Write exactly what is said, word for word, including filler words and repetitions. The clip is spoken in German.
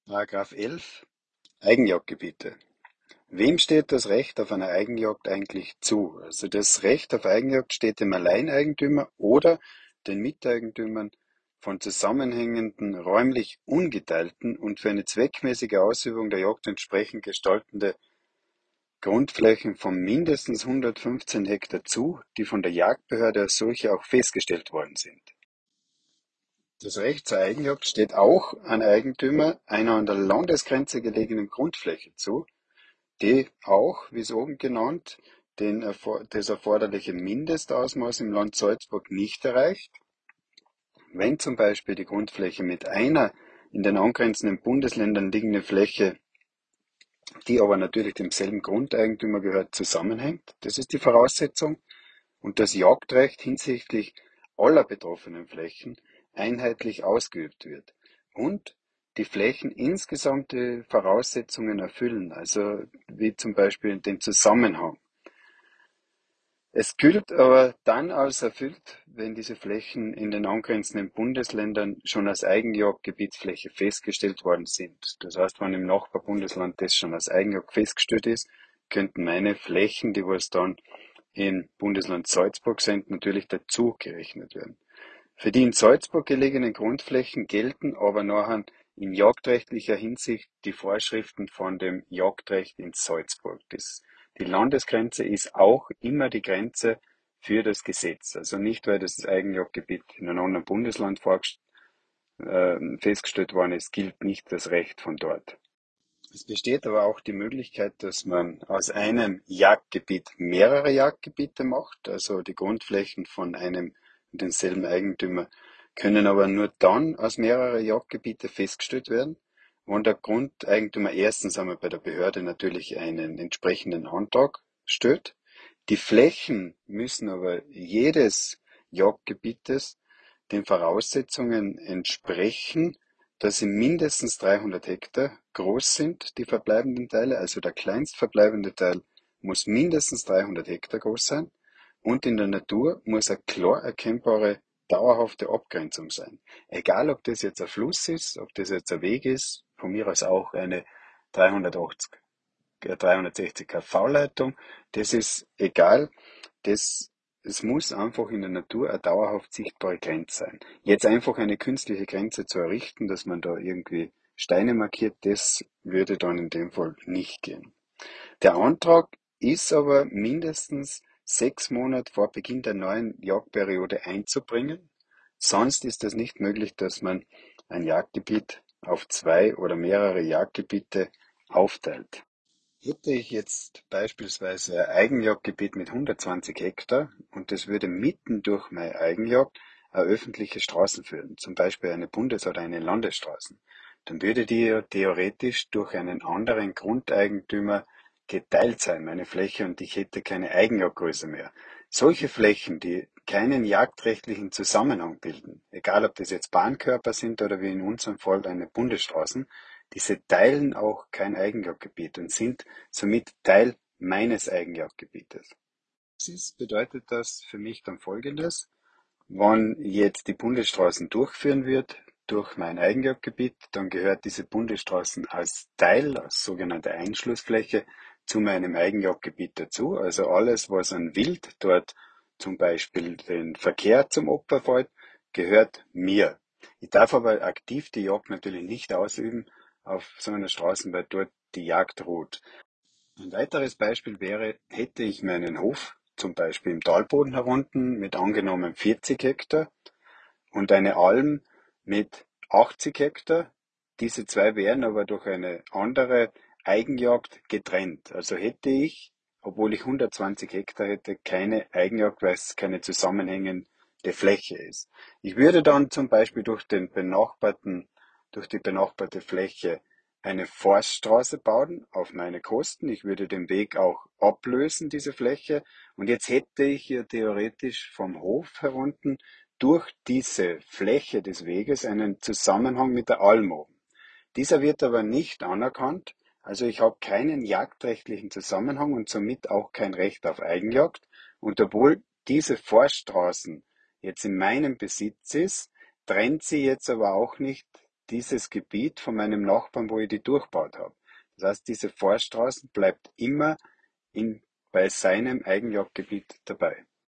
Paragraph elf Eigenjagdgebiete. Wem steht das Recht auf eine Eigenjagd eigentlich zu? Also das Recht auf Eigenjagd steht dem Alleineigentümer oder den Miteigentümern von zusammenhängenden, räumlich ungeteilten und für eine zweckmäßige Ausübung der Jagd entsprechend gestaltende Grundflächen von mindestens hundertfünfzehn Hektar zu, die von der Jagdbehörde als solche auch festgestellt worden sind. Das Recht zur Eigenjagd steht auch an Eigentümer einer an der Landesgrenze gelegenen Grundfläche zu, die auch, wie es oben genannt, den, das erforderliche Mindestausmaß im Land Salzburg nicht erreicht. Wenn zum Beispiel die Grundfläche mit einer in den angrenzenden Bundesländern liegenden Fläche, die aber natürlich demselben Grundeigentümer gehört, zusammenhängt, das ist die Voraussetzung, und das Jagdrecht hinsichtlich aller betroffenen Flächen einheitlich ausgeübt wird und die Flächen insgesamt die Voraussetzungen erfüllen, also wie zum Beispiel den Zusammenhang. Es gilt aber dann als erfüllt, wenn diese Flächen in den angrenzenden Bundesländern schon als Eigenjagdgebietsfläche festgestellt worden sind. Das heißt, wenn im Nachbarbundesland das schon als Eigenjagd festgestellt ist, könnten meine Flächen, die was dann im Bundesland Salzburg sind, natürlich dazu gerechnet werden. Für die in Salzburg gelegenen Grundflächen gelten aber nachher in jagdrechtlicher Hinsicht die Vorschriften von dem Jagdrecht in Salzburg. Das, die Landesgrenze ist auch immer die Grenze für das Gesetz. Also nicht, weil das Eigenjagdgebiet in einem anderen Bundesland äh, festgestellt worden ist, gilt nicht das Recht von dort. Es besteht aber auch die Möglichkeit, dass man aus einem Jagdgebiet mehrere Jagdgebiete macht. Also die Grundflächen von einem und denselben Eigentümer können aber nur dann als mehrere Jagdgebiete festgestellt werden, wenn der Grundeigentümer erstens einmal bei der Behörde natürlich einen entsprechenden Antrag stellt. Die Flächen müssen aber jedes Jagdgebietes den Voraussetzungen entsprechen, dass sie mindestens dreihundert Hektar groß sind, die verbleibenden Teile. Also der kleinst verbleibende Teil muss mindestens dreihundert Hektar groß sein. Und in der Natur muss eine klar erkennbare, dauerhafte Abgrenzung sein. Egal, ob das jetzt ein Fluss ist, ob das jetzt ein Weg ist, von mir aus auch eine dreihundertachtzig, dreihundertsechzig kV-Leitung, das ist egal. Das, es muss einfach in der Natur eine dauerhaft sichtbare Grenze sein. Jetzt einfach eine künstliche Grenze zu errichten, dass man da irgendwie Steine markiert, das würde dann in dem Fall nicht gehen. Der Antrag ist aber mindestens sechs Monate vor Beginn der neuen Jagdperiode einzubringen. Sonst ist es nicht möglich, dass man ein Jagdgebiet auf zwei oder mehrere Jagdgebiete aufteilt. Hätte ich jetzt beispielsweise ein Eigenjagdgebiet mit hundertzwanzig Hektar und das würde mitten durch meine Eigenjagd eine öffentliche Straßen führen, zum Beispiel eine Bundes- oder eine Landesstraße, dann würde die ja theoretisch durch einen anderen Grundeigentümer geteilt sein, meine Fläche, und ich hätte keine Eigenjagdgröße mehr. Solche Flächen, die keinen jagdrechtlichen Zusammenhang bilden, egal ob das jetzt Bahnkörper sind oder wie in unserem Fall eine Bundesstraßen, diese teilen auch kein Eigenjagdgebiet und sind somit Teil meines Eigenjagdgebietes. Das bedeutet das für mich dann Folgendes: Wenn jetzt die Bundesstraßen durchführen wird durch mein Eigenjagdgebiet, dann gehört diese Bundesstraßen als Teil, als sogenannte Einschlussfläche, zu meinem Eigenjagdgebiet dazu. Also alles, was an Wild dort zum Beispiel den Verkehr zum Opfer fällt, gehört mir. Ich darf aber aktiv die Jagd natürlich nicht ausüben auf so einer Straße, weil dort die Jagd ruht. Ein weiteres Beispiel wäre, hätte ich meinen Hof zum Beispiel im Talboden herunten mit angenommen vierzig Hektar und eine Alm mit achtzig Hektar. Diese zwei wären aber durch eine andere Eigenjagd getrennt. Also hätte ich, obwohl ich hundertzwanzig Hektar hätte, keine Eigenjagd, weil es keine zusammenhängende Fläche ist. Ich würde dann zum Beispiel durch den benachbarten, durch die benachbarte Fläche eine Forststraße bauen auf meine Kosten. Ich würde den Weg auch ablösen, diese Fläche. Und jetzt hätte ich hier theoretisch vom Hof herunten durch diese Fläche des Weges einen Zusammenhang mit der Alm oben. Dieser wird aber nicht anerkannt, also ich habe keinen jagdrechtlichen Zusammenhang und somit auch kein Recht auf Eigenjagd. Und obwohl diese Forststraßen jetzt in meinem Besitz ist, trennt sie jetzt aber auch nicht dieses Gebiet von meinem Nachbarn, wo ich die durchbaut habe. Das heißt, diese Forststraßen bleibt immer in, bei seinem Eigenjagdgebiet dabei.